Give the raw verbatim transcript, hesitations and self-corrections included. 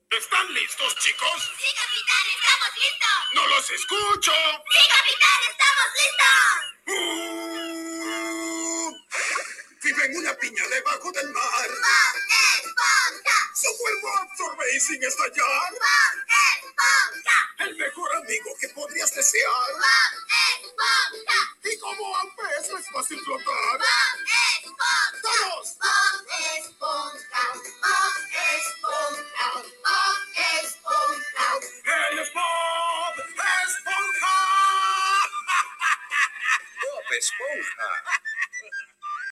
¿Están listos, chicos? ¡Sí, capitán! ¡Estamos listos! ¡No los escucho! ¡Sí, capitán! ¡Estamos Uh, Vive en una piña debajo del mar. listos! ¡Bob Esponja! Su cuerpo absorbe y sin estallar. ¡Bob Esponja! El mejor amigo que podrías desear. ¡Bob Esponja! Y como a un pez no es fácil flotar. ¡Bob Esponja! ¡Todos! ¡Bob Esponja! ¡Bob Esponja! ¡Bob Esponja! ¡Él es Bob Esponja! Bob Esponja.